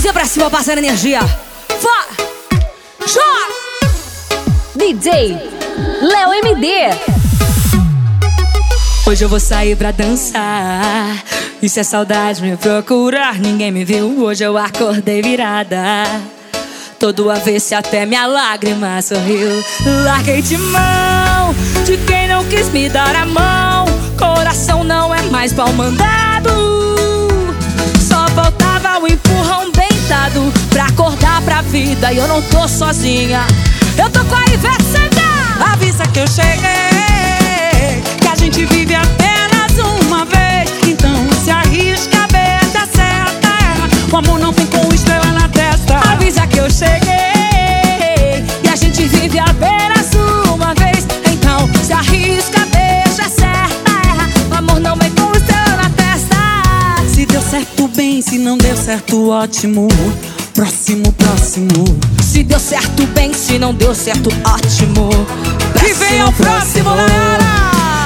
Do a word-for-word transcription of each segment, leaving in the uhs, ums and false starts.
Mãozinha pra cima, passando energia. Vai! Joga! D J Léo M D. Hoje eu vou sair pra dançar. E se a saudade me procurar, ninguém me viu. Hoje eu acordei virada, todo avesso até minha lágrima sorriu. Larguei de mão de quem não quis me dar a mão. Coração não é mais pau mandado. Só faltava o empurrão bem dado pra acordar pra vida. E eu não tô sozinha, eu tô com a Ivete Sangalo. Avisa que eu cheguei, que a gente vive apenas uma vez. Então se arrisca, beija, acerta, erra. O amor não vem com estrela na testa. Avisa que eu cheguei, e a gente vive apenas uma vez. Então se arrisca, beija, acerta, erra. O amor não vem com estrela na testa. Se deu certo, bem, se não deu certo, ótimo. Próximo, próximo. Se deu certo, bem, se não deu certo, ótimo. Que vem o próximo, galera!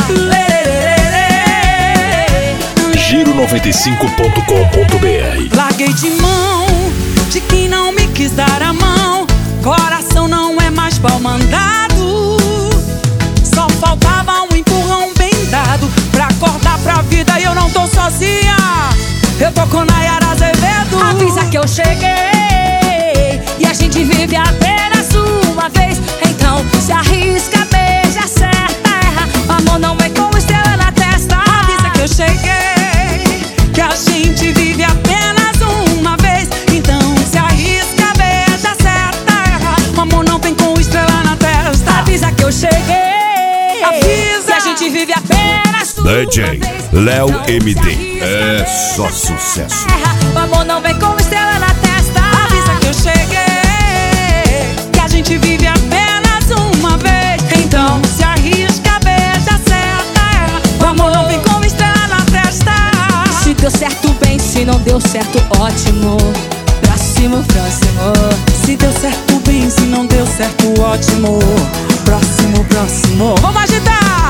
Giro noventa e cinco ponto com ponto br. Larguei de mão de quem não me quis dar a mão. Coração não é mais pau mandado. Só faltava um empurrão bem dado pra acordar pra vida. E eu não tô sozinha, eu tô com Nayara Azevedo. Avisa que eu cheguei, e a gente vive apenas uma vez. Então se arrisca, beija, acerta, erra. O amor não vem com estrela na testa. Avisa que eu cheguei, que a gente vive apenas uma vez. Então se arrisca, beija, acerta, erra. O amor não vem com estrela na testa. Avisa que eu cheguei, avisa, que a gente vive apenas uma D J vez. Léo M D. É só sucesso. O amor não vem com estrela na testa. Avisa que eu cheguei, que a gente vive apenas uma vez. Então se arrisca, beija, acerta, erra. O amor não vem com estrela na testa. Se deu certo, bem, se não deu certo, ótimo. Próximo, próximo. Se deu certo, bem, se não deu certo, ótimo. Próximo, próximo. Vamos agitar!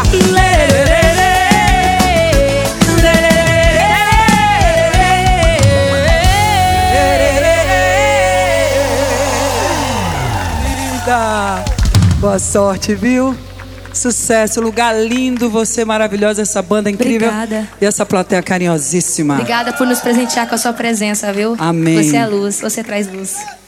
Linda! Boa sorte, viu? Sucesso, lugar lindo, você maravilhosa, essa banda incrível. Obrigada. E essa plateia carinhosíssima. Obrigada por nos presentear com a sua presença, viu? Amém. Você é luz, você traz luz.